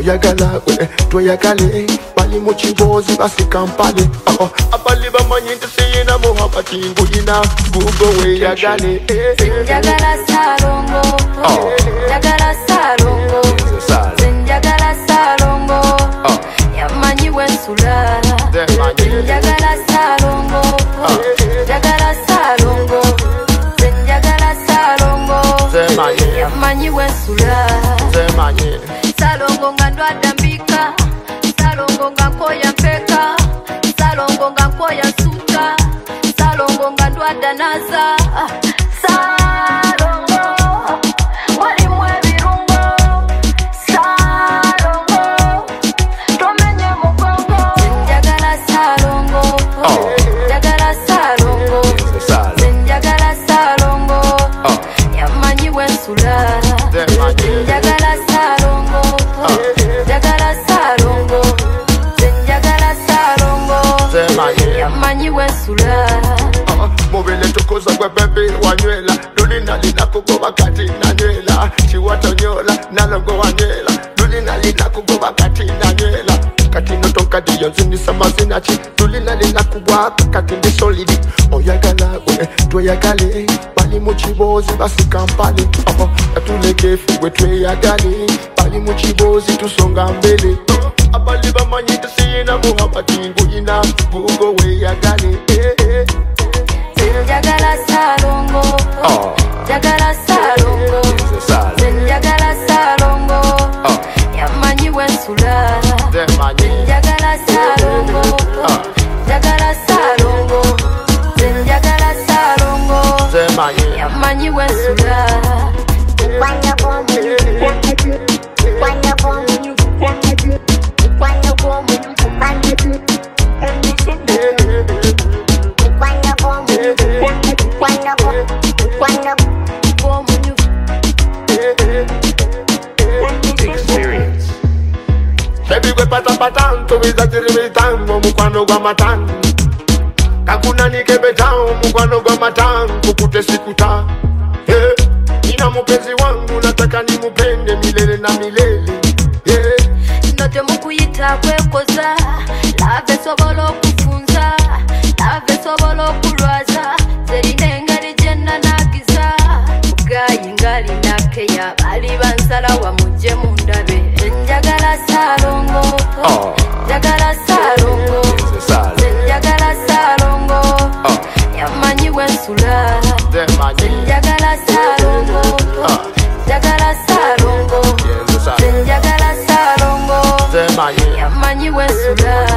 oyagala tweyagale bali mu kibozi basikampale abali bamanyi nti siyina muhabati ngulina gugo weyagale njagala Salongo njagala Salongo njagala Salongo yamanyi wensula njagala Salongo njagala Salongo njagala Salongo yamanyi wensula Salongo nga ndwadda mbika Salongo nga nkoya mpeka Salongo nga nkoya suta Salongo nga ndwadda naza Salongo walimu ebirungo Salongo tomenye mugongo njagala Salongo njagala Salongo njagala Salongo yamanyi wensula njagala Salongo njagala Salongo njagala Salongo yamanyi wensula mubile tukuza gwe bebe wanywela lulina lina kugoba kati nanywela chiwatonyola nalongo wanywela lulina lina kugoba kati nanywela kati notonkadi yonzindisa mazinachi lulina lina kubwaka kati ndi solidi oyagala tweyagale bali mu kibozi basikampale katulekefu gwe tweyagale bali mu kibozi tusonga mbele abali bamanyi tisiyina muhabati ngulina gugo weyagale njagala Salongo njagala Salongo njagala Salongo yamanyi wensula njagala Salongo njagala Salongo njagala Salongo yamanyi wensula Baby we patapatan to be that ribitan mukwano gwa matan kakuna nikebetan mukwano gwa matan kukute sikuta ina mupenzi wangu nataka nimupende milele na milele note mukuyita kwekoza lave sobola okufunza lave sobola okulwaza zerina engeri gyenna nagiza mugayi ngali nakeya bali bansala wamugye mundabe njagala Salongo njagala Salongo njagala Salongo yamanyi wensula njagala Salongo njagala Salongo njagala Salongo yamanyi wensula